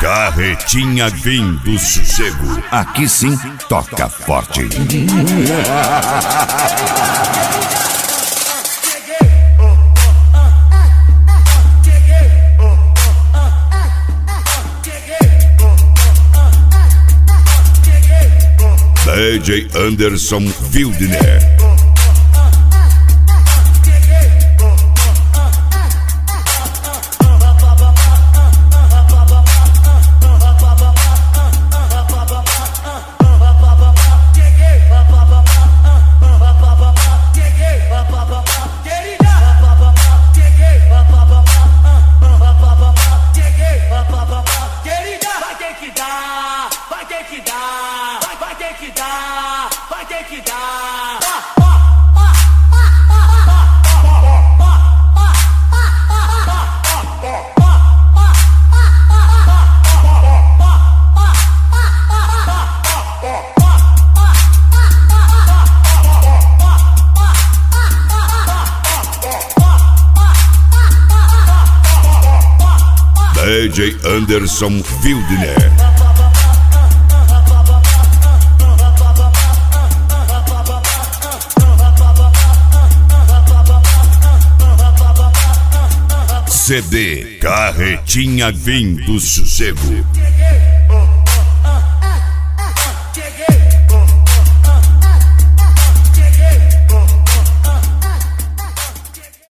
Carretinha vem do sossego. Aqui sim toca forte. DJ Anderson Wildner. DJ Anderson Wildner. CD Carretinha vem do sossego.